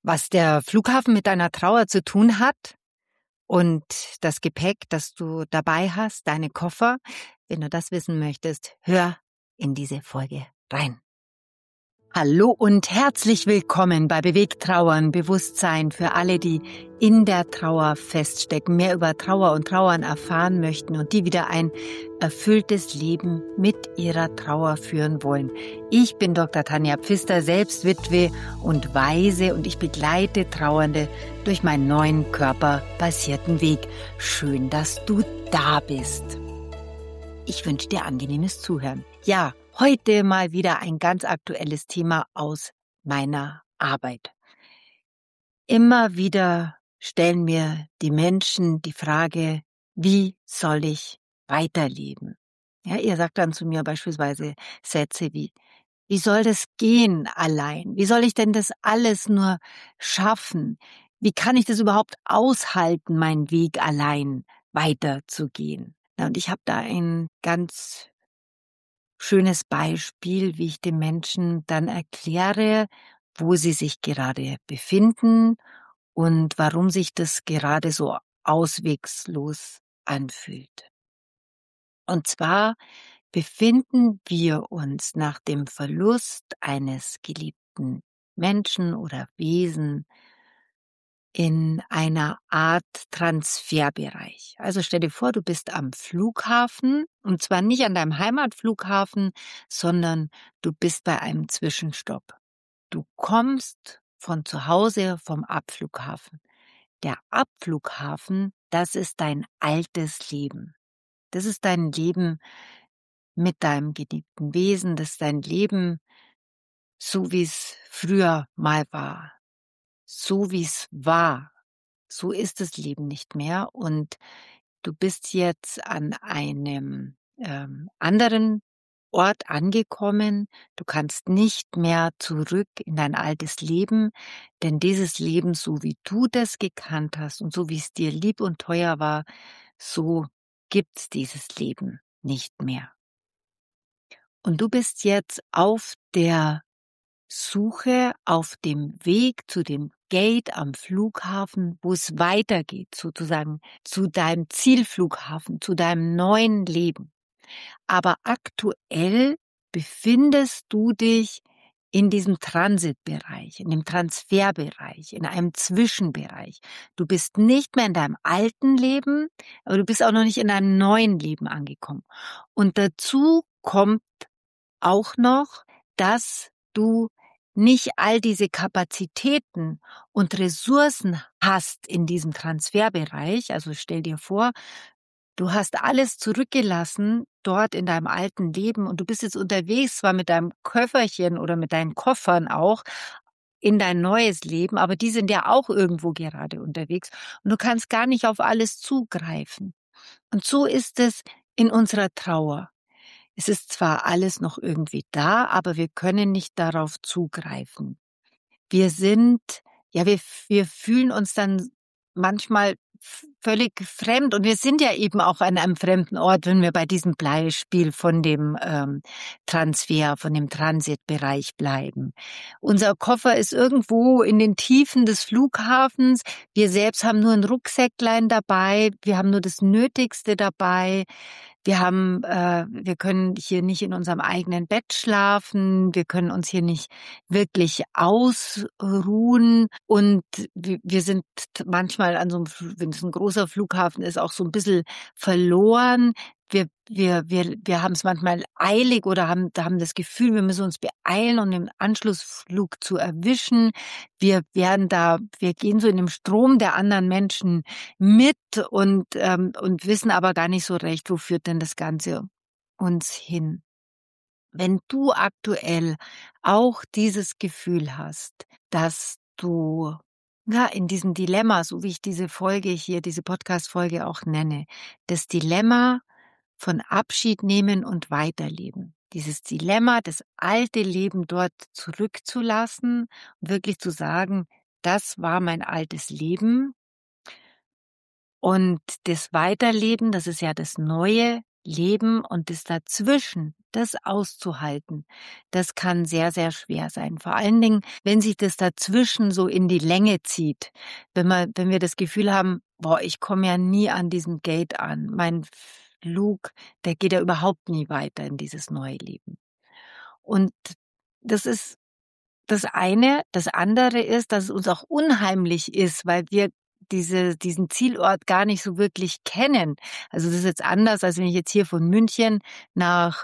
Was der Flughafen mit deiner Trauer zu tun hat und das Gepäck, das du dabei hast, deine Koffer. Wenn du das wissen möchtest, hör in diese Folge rein. Hallo und herzlich willkommen bei Bewegt Trauern, Bewusstsein für alle, die in der Trauer feststecken, mehr über Trauer und Trauern erfahren möchten und die wieder ein erfülltes Leben mit ihrer Trauer führen wollen. Ich bin Dr. Tanja Pfister, selbst Witwe und Waise, und ich begleite Trauernde durch meinen neuen körperbasierten Weg. Schön, dass du da bist. Ich wünsche dir angenehmes Zuhören. Ja, heute mal wieder ein ganz aktuelles Thema aus meiner Arbeit. Immer wieder stellen mir die Menschen die Frage, wie soll ich weiterleben? Ja, ihr sagt dann zu mir beispielsweise Sätze wie soll das gehen allein? Wie soll ich denn das alles nur schaffen? Wie kann ich das überhaupt aushalten, meinen Weg allein weiterzugehen? Und ich habe da ein ganz schönes Beispiel, wie ich den Menschen dann erkläre, wo sie sich gerade befinden und warum sich das gerade so auswegslos anfühlt. Und zwar befinden wir uns nach dem Verlust eines geliebten Menschen oder Wesen in einer Art Transferbereich. Also stell dir vor, du bist am Flughafen, und zwar nicht an deinem Heimatflughafen, sondern du bist bei einem Zwischenstopp. Du kommst von zu Hause vom Abflughafen. Der Abflughafen, das ist dein altes Leben. Das ist dein Leben mit deinem geliebten Wesen, das ist dein Leben, so wie es früher mal war, so wie es war. So ist das Leben nicht mehr, und du bist jetzt an einem anderen Ort angekommen. Du kannst nicht mehr zurück in dein altes Leben, denn dieses Leben, so wie du das gekannt hast und so wie es dir lieb und teuer war, so gibt's dieses Leben nicht mehr. Und du bist jetzt auf der Suche, auf dem Weg zu dem Gate am Flughafen, wo es weitergeht, sozusagen zu deinem Zielflughafen, zu deinem neuen Leben. Aber aktuell befindest du dich in diesem Transitbereich, in dem Transferbereich, in einem Zwischenbereich. Du bist nicht mehr in deinem alten Leben, aber du bist auch noch nicht in deinem neuen Leben angekommen. Und dazu kommt auch noch, dass du nicht all diese Kapazitäten und Ressourcen hast in diesem Transferbereich. Also stell dir vor, du hast alles zurückgelassen dort in deinem alten Leben und du bist jetzt unterwegs, zwar mit deinem Köfferchen oder mit deinen Koffern auch, in dein neues Leben, aber die sind ja auch irgendwo gerade unterwegs und du kannst gar nicht auf alles zugreifen. Und so ist es in unserer Trauer. Es ist zwar alles noch irgendwie da, aber wir können nicht darauf zugreifen. Wir sind, wir fühlen uns dann manchmal völlig fremd, und wir sind ja eben auch an einem fremden Ort, wenn wir bei diesem Beispiel von dem Transfer, von dem Transitbereich bleiben. Unser Koffer ist irgendwo in den Tiefen des Flughafens. Wir selbst haben nur ein Rucksäcklein dabei. Wir haben nur das Nötigste dabei. Wir können hier nicht in unserem eigenen Bett schlafen. Wir können uns hier nicht wirklich ausruhen, und wir sind manchmal wenn es ein großer Flughafen ist, auch so ein bisschen verloren. Wir haben es manchmal eilig oder haben das Gefühl, wir müssen uns beeilen, um den Anschlussflug zu erwischen. Wir gehen so in dem Strom der anderen Menschen mit und wissen aber gar nicht so recht, wo führt denn das Ganze uns hin. Wenn du aktuell auch dieses Gefühl hast, dass du in diesem Dilemma, so wie ich diese Podcast-Folge auch nenne, das Dilemma von Abschied nehmen und weiterleben. Dieses Dilemma, das alte Leben dort zurückzulassen und wirklich zu sagen, das war mein altes Leben, und das Weiterleben, das ist ja das neue Leben und das Dazwischen, das auszuhalten, das kann sehr, sehr schwer sein. Vor allen Dingen, wenn sich das Dazwischen so in die Länge zieht. Wenn wir das Gefühl haben, boah, ich komme ja nie an diesem Gate an. Mein Flug, der geht ja überhaupt nie weiter in dieses neue Leben. Und das ist das eine. Das andere ist, dass es uns auch unheimlich ist, weil wir diesen Zielort gar nicht so wirklich kennen. Also das ist jetzt anders, als wenn ich jetzt hier von München nach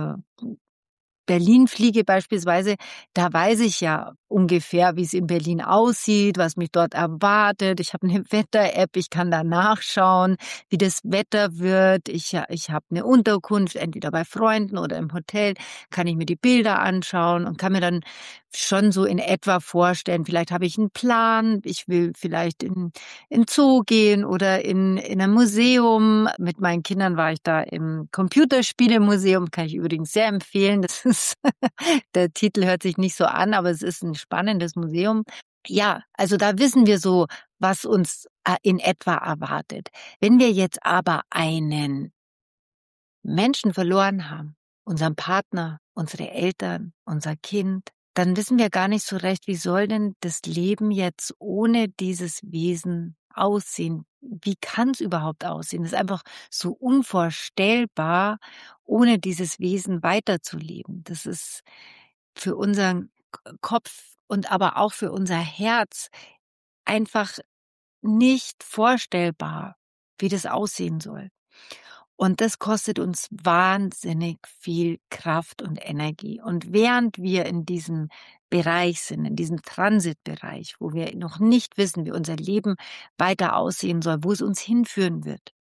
Berlin fliege beispielsweise, da weiß ich ja ungefähr, wie es in Berlin aussieht, was mich dort erwartet. Ich habe eine Wetter-App, ich kann da nachschauen, wie das Wetter wird. Ich habe eine Unterkunft, entweder bei Freunden oder im Hotel, kann ich mir die Bilder anschauen und kann mir dann schon so in etwa vorstellen, vielleicht habe ich einen Plan, ich will vielleicht in Zoo gehen oder in ein Museum. Mit meinen Kindern war ich da im Computerspielemuseum, kann ich übrigens sehr empfehlen. Das ist, der Titel hört sich nicht so an, aber es ist ein spannendes Museum. Ja, also da wissen wir so, was uns in etwa erwartet. Wenn wir jetzt aber einen Menschen verloren haben, unseren Partner, unsere Eltern, unser Kind, dann wissen wir gar nicht so recht, wie soll denn das Leben jetzt ohne dieses Wesen aussehen? Wie kann es überhaupt aussehen? Es ist einfach so unvorstellbar, ohne dieses Wesen weiterzuleben. Das ist für unseren Kopf und aber auch für unser Herz einfach nicht vorstellbar, wie das aussehen soll. Und das kostet uns wahnsinnig viel Kraft und Energie. Und während wir in diesem Bereich sind, in diesem Transitbereich, wo wir noch nicht wissen, wie unser Leben weiter aussehen soll, wo es uns hinführen wird,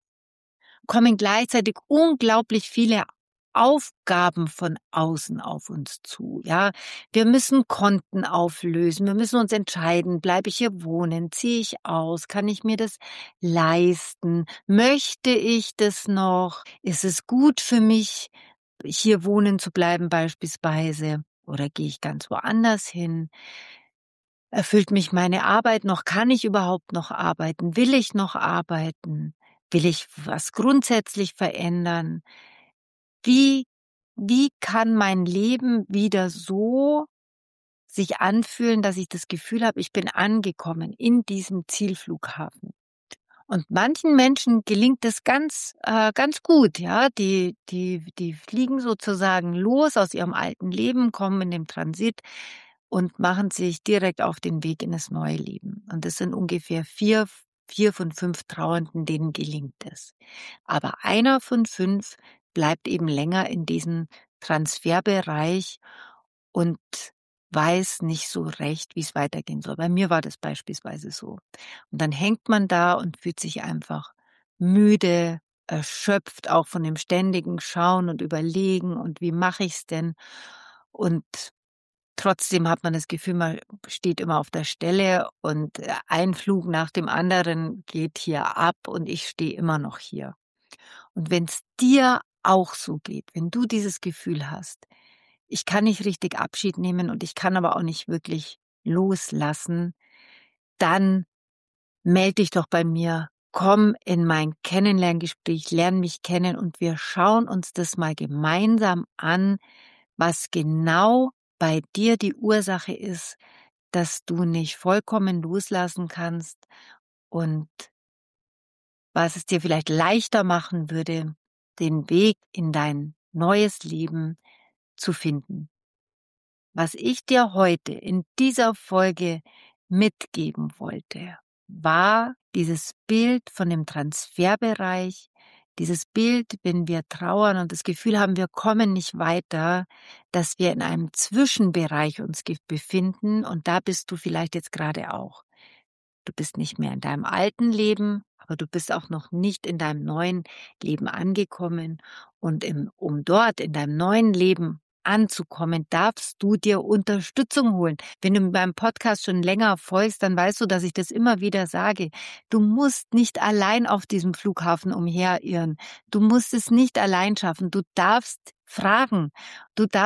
kommen gleichzeitig unglaublich viele Aufgaben von außen auf uns zu. Ja, wir müssen Konten auflösen, wir müssen uns entscheiden, bleibe ich hier wohnen, ziehe ich aus, kann ich mir das leisten, möchte ich das noch, ist es gut für mich, hier wohnen zu bleiben beispielsweise, oder gehe ich ganz woanders hin? Erfüllt mich meine Arbeit noch? Kann ich überhaupt noch arbeiten? Will ich noch arbeiten? Will ich was grundsätzlich verändern? Wie wie kann mein Leben wieder so sich anfühlen, dass ich das Gefühl habe, ich bin angekommen in diesem Zielflughafen? Und manchen Menschen gelingt es ganz gut, ja. Die fliegen sozusagen los aus ihrem alten Leben, kommen in den Transit und machen sich direkt auf den Weg in das neue Leben. Und das sind ungefähr vier von 5 Trauernden, denen gelingt es. Aber einer von 5 bleibt eben länger in diesem Transferbereich und weiß nicht so recht, wie es weitergehen soll. Bei mir war das beispielsweise so. Und dann hängt man da und fühlt sich einfach müde, erschöpft, auch von dem ständigen Schauen und Überlegen und wie mache ich's denn? Und trotzdem hat man das Gefühl, man steht immer auf der Stelle und ein Flug nach dem anderen geht hier ab und ich stehe immer noch hier. Und wenn's dir auch so geht, wenn du dieses Gefühl hast, ich kann nicht richtig Abschied nehmen und ich kann aber auch nicht wirklich loslassen, dann melde dich doch bei mir. Komm in mein Kennenlerngespräch, lern mich kennen und wir schauen uns das mal gemeinsam an, was genau bei dir die Ursache ist, dass du nicht vollkommen loslassen kannst und was es dir vielleicht leichter machen würde, den Weg in dein neues Leben zu finden. Was ich dir heute in dieser Folge mitgeben wollte, war dieses Bild von dem Transferbereich, dieses Bild, wenn wir trauern und das Gefühl haben, wir kommen nicht weiter, dass wir in einem Zwischenbereich uns befinden und da bist du vielleicht jetzt gerade auch. Du bist nicht mehr in deinem alten Leben, aber du bist auch noch nicht in deinem neuen Leben angekommen. Und um dort in deinem neuen Leben anzukommen, darfst du dir Unterstützung holen. Wenn du meinem Podcast schon länger folgst, dann weißt du, dass ich das immer wieder sage. Du musst nicht allein auf diesem Flughafen umherirren. Du musst es nicht allein schaffen. Du darfst fragen. Du darfst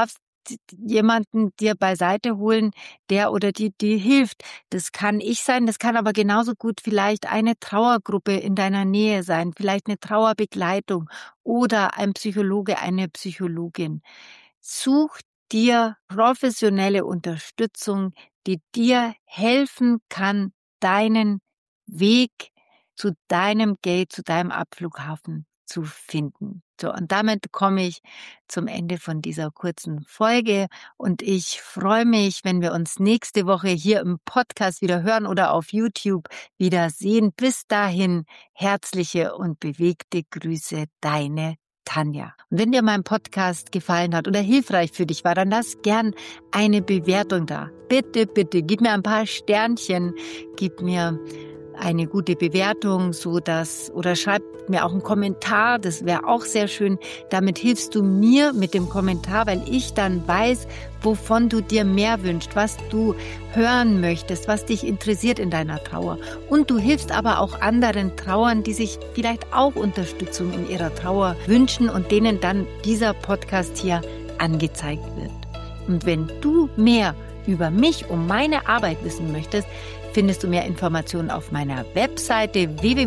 jemanden dir beiseite holen, der oder die dir hilft. Das kann ich sein, das kann aber genauso gut vielleicht eine Trauergruppe in deiner Nähe sein, vielleicht eine Trauerbegleitung oder ein Psychologe, eine Psychologin. Such dir professionelle Unterstützung, die dir helfen kann, deinen Weg zu deinem Gate, zu deinem Abflughafen zu finden. So, und damit komme ich zum Ende von dieser kurzen Folge und ich freue mich, wenn wir uns nächste Woche hier im Podcast wieder hören oder auf YouTube wieder sehen. Bis dahin herzliche und bewegte Grüße, deine Tanja. Und wenn dir mein Podcast gefallen hat oder hilfreich für dich war, dann lass gern eine Bewertung da. Bitte, bitte, gib mir ein paar Sternchen, gib mir eine gute Bewertung, oder schreib mir auch einen Kommentar, das wäre auch sehr schön. Damit hilfst du mir mit dem Kommentar, weil ich dann weiß, wovon du dir mehr wünschst, was du hören möchtest, was dich interessiert in deiner Trauer. Und du hilfst aber auch anderen Trauern, die sich vielleicht auch Unterstützung in ihrer Trauer wünschen und denen dann dieser Podcast hier angezeigt wird. Und wenn du mehr über mich und meine Arbeit wissen möchtest, findest du mehr Informationen auf meiner Webseite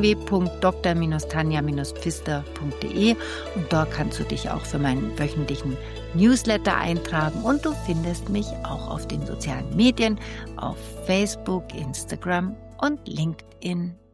www.dr-tanja-pfister.de und dort kannst du dich auch für meinen wöchentlichen Newsletter eintragen und du findest mich auch auf den sozialen Medien, auf Facebook, Instagram und LinkedIn.